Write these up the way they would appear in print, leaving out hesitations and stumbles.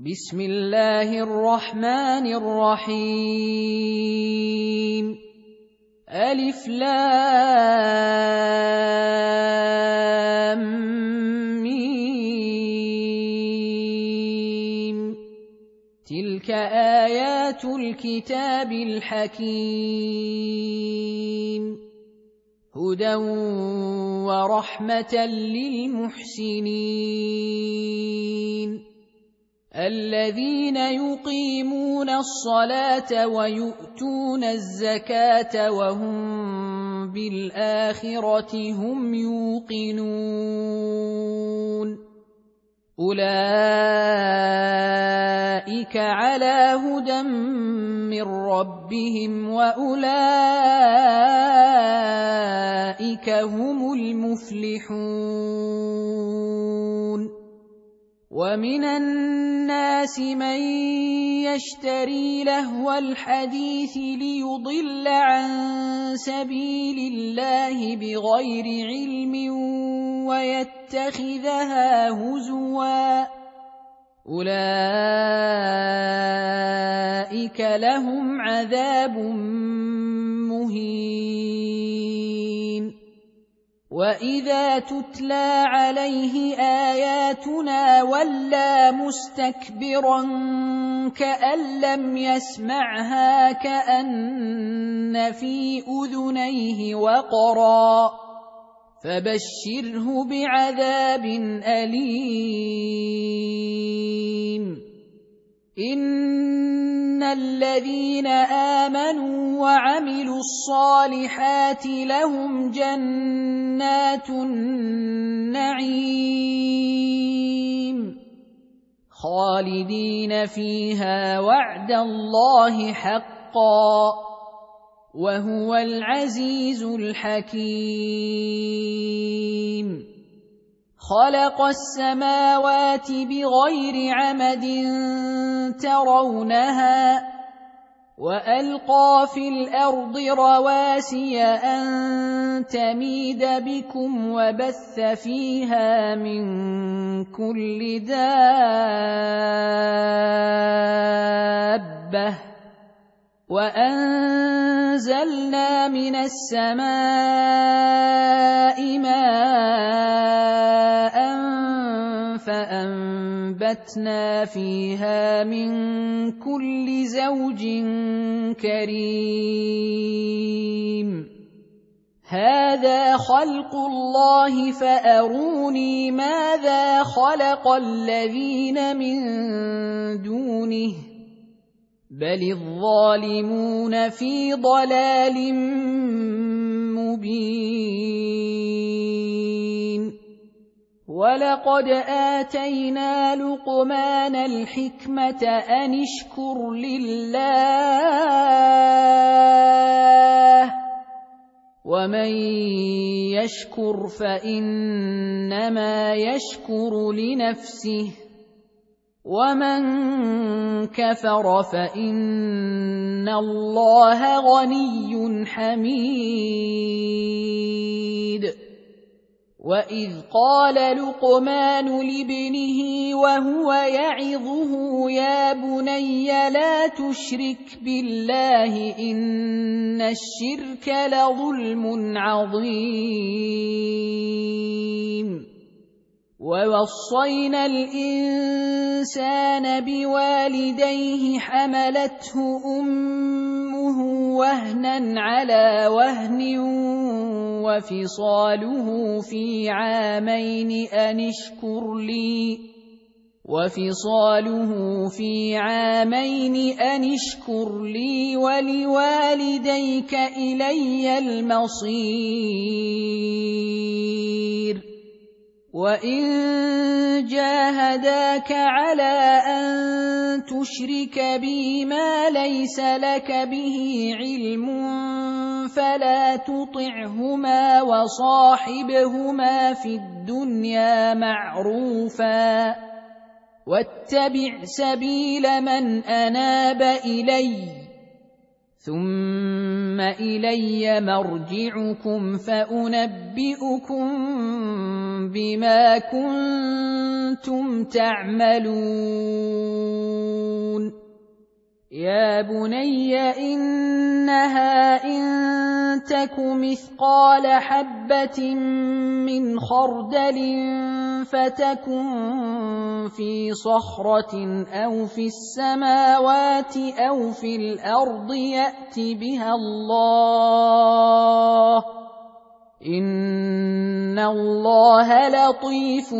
بسم الله الرحمن الرحيم ألف لام ميم تلك آيات الكتاب الحكيم هدى ورحمة للمحسنين الذين يقيمون الصلاة ويؤتون الزكاة وهم بالآخرة هم يوقنون أولئك على هدى من ربهم وأولئك هم المفلحون ومن الناس من يشتري لهو الحديث ليضل عن سبيل الله بغير علم ويتخذها هزوا أولئك لهم عذاب مهين وَإِذَا تُتْلَى عَلَيْهِ آيَاتُنَا وَلَّى مُسْتَكْبِرًا كَأَن لَّمْ يَسْمَعْهَا كَأَنَّ فِي أُذُنَيْهِ وَقْرًا فَبَشِّرْهُ بِعَذَابٍ أَلِيمٍ إِنَّ الَّذِينَ آمَنُوا وَعَمِلُوا الصَّالِحَاتِ لَهُمْ جَنَّاتُ النَّعِيمِ خَالِدِينَ فِيهَا وَعْدَ اللَّهِ حَقًّا وَهُوَ الْعَزِيزُ الْحَكِيمُ خَلَقَ السَّمَاوَاتِ بِغَيْرِ عَمَدٍ تَرَوْنَهَا وَأَلْقَى فِي الْأَرْضِ رَوَاسِيَ أَن تَمِيدَ بِكُمْ وَبَثَّ فِيهَا مِن كُلِّ دَابَّةٍ وَأَنزَلْنَا مِنَ السَّمَاءِ مَاءً فَأَنبَتْنَا فِيهَا مِن كُلِّ زَوْجٍ كَرِيمٍ هَذَا خَلْقُ اللَّهِ فَأَرُونِي مَاذَا خَلَقَ الَّذِينَ مِن دُونِهِ بَلِ الظَّالِمُونَ فِي ضَلَالٍ مُبِينٍ وَلَقَدْ آتَيْنَا لُقْمَانَ الْحِكْمَةَ أَنِ اشْكُرْ لِلَّهِ وَمَن يَشْكُرْ فَإِنَّمَا يَشْكُرُ لِنَفْسِهِ وَمَن كَفَرَ فَإِنَّ اللَّهَ غَنِيٌّ حَمِيدٌ وَإِذْ قَالَ لُقْمَانُ لِابْنِهِ وَهُوَ يَعِظُهُ يَا بُنَيَّ لَا تُشْرِكْ بِاللَّهِ إِنَّ الشِّرْكَ لَظُلْمٌ عَظِيمٌ وَوَصَّيْنَا الْإِنسَانَ بِوَالِدَيْهِ حَمَلَتْهُ أُمُّهُ وَهْنًا عَلَىٰ وَهْنٍ وَفِصَالُهُ فِي عَامَيْنِ أَنِ اشْكُرْ لِي وَلِوَالِدَيْكَ إِلَيَّ الْمَصِيرُ وَإِن جَاهَدَاكَ عَلَىٰ أَن تُشْرِكَ بِي مَا لَيْسَ لَكَ بِهِ عِلْمٌ فَلَا تُطِعْهُمَا وَصَاحِبْهُمَا فِي الدُّنْيَا مَعْرُوفًا وَاتَّبِعْ سَبِيلَ مَنْ أَنَابَ إِلَيَّ ثم إلي مرجعكم فأنبئكم بما كنتم تعملون يا بني إنها إن تك مثقال حبة من خردل فتكن في صخرة أو في السماوات أو في الأرض يأت بها الله إن الله لطيف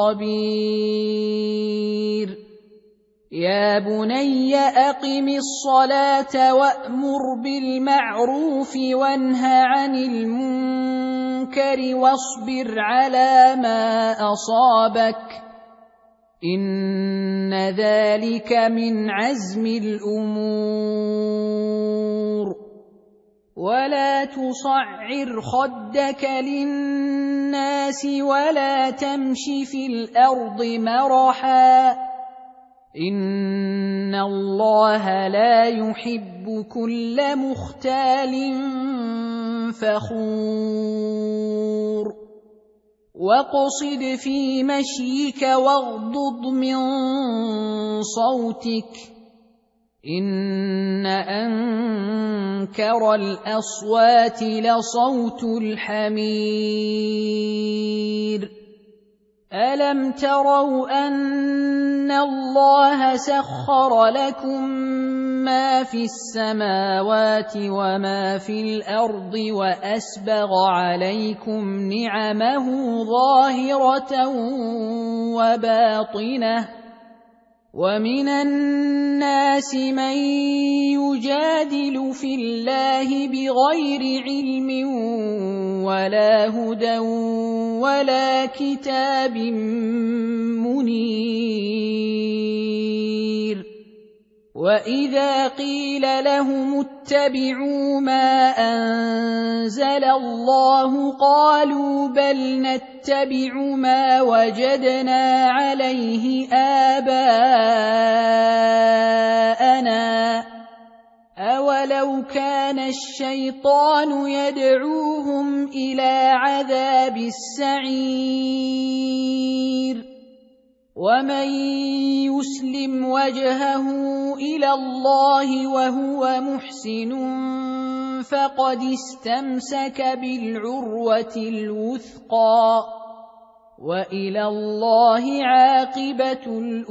خبير يا بني أقم الصلاة وأمر بالمعروف وانه عن المنكر واصبر على ما أصابك إن ذلك من عزم الأمور ولا تصعر خدك للناس ولا تمش في الأرض مرحا إن الله لا يحب كل مختال فخور واقصد في مشيك واغضض من صوتك إن أنكر الأصوات لصوت الحمير ألم تروا أن الله سخر لكم ما في السماوات وما في الأرض وأسبغ عليكم نعمه ظاهرة وباطنة ومن الناس من يجادل في الله بغير علم ولا هدى ولا كتاب منير وإذا قيل لهم اتبعوا ما أنزل الله قالوا بل نتبع ما وجدنا عليه آباءنا أولو كان الشيطان يدعوهم إلى عذاب السعير ومن يسلم وجهه إلى الله وهو محسن فقد استمسك بالعروة الوثقى وإلى الله عاقبة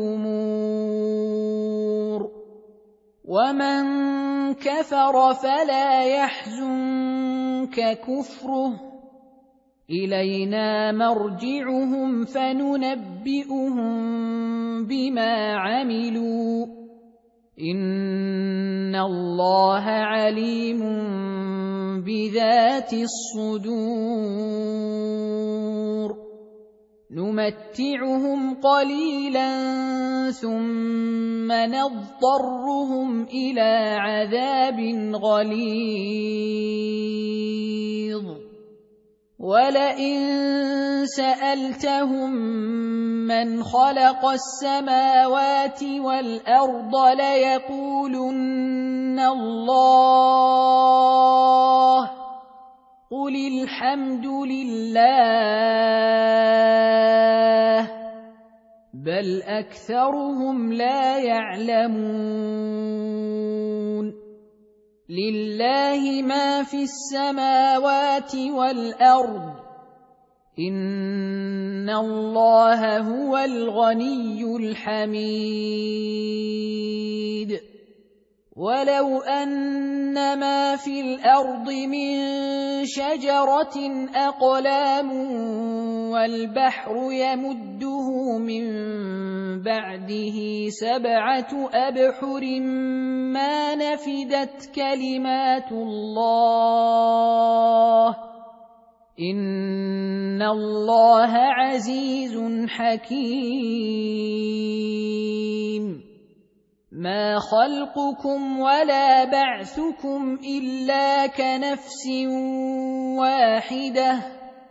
الأمور ومن كفر فلا يحزنك كفره إلينا مرجعهم فننبئهم بما عملوا إن الله عليم بذات الصدور نمتعهم قليلا ثم نضطرهم إلى عذاب غليظ ولئن سألتهم من خلق السماوات والأرض ليقولن الله قل الحمد لله بل أكثرهم لا يعلمون لله ما في السماوات والأرض إن الله هو الغني الحميد ولو أن ما في الأرض من شجرة أقلام والبحر يمده من بعده 7 أبحر ما نفدت كلمات الله إن الله عزيز حكيم ما خلقكم ولا بعثكم إلا كنفس واحدة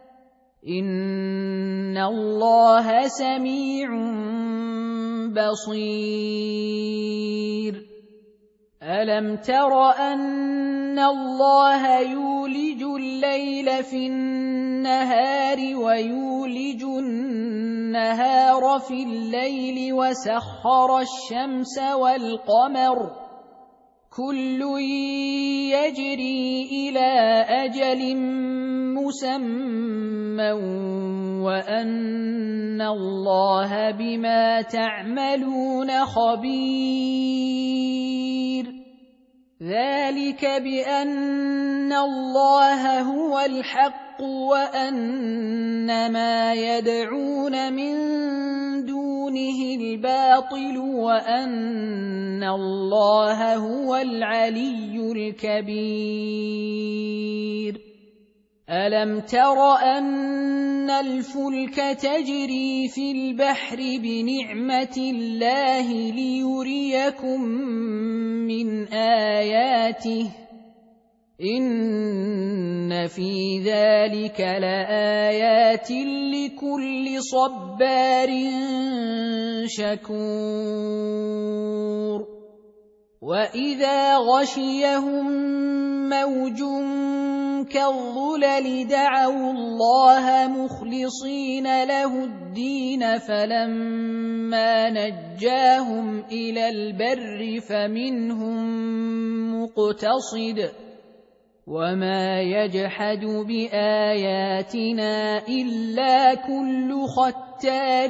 إن الله سميع بصير ألم تر أن الله يولج الليل في النهار ويولج النهار في الليل وسخر الشمس والقمر كل يجري إلى أجل مسمى وأن الله بما تعملون خبير ذلك بأن الله هو الحق وأن ما يدعون من دونه الباطل وأن الله هو العلي الكبير ألم تر أن الفلك تجري في البحر بنعمة الله ليريكم من آياته إن في ذلك لآيات لكل صبار شكور وإذا غشيهم موج كالظلل دعوا الله مخلصين له الدين فلما نجاهم إلى البر فمنهم مقتصد وما يجحد بآياتنا إلا كل ختار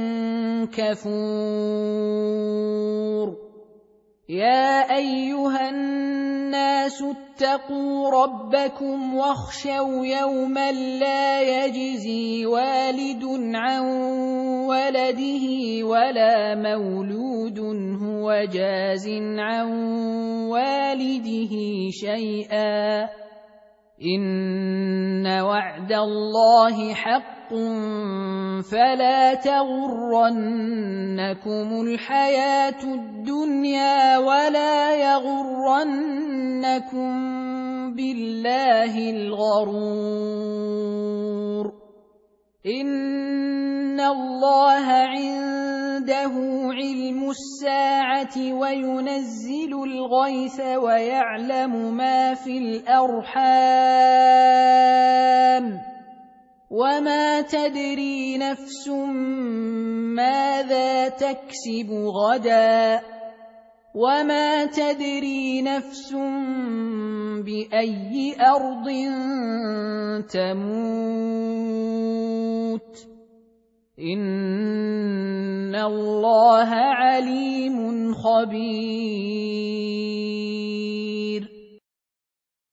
كفور يا أيها الناس اتقوا ربكم واخشوا يوما لا يجزي والد عن ولده ولا مولود هو جاز عن والده شيئا إن وعد الله حق فلا تغرنكم الحياة الدنيا ولا يغرنكم بالله الغرور إن الله عنده علم الساعة وينزل الغيث ويعلم ما في الأرحام وما تدري نفس ماذا تكسب غدا وما تدري نفس بأي أرض تموت إن الله عليم خبير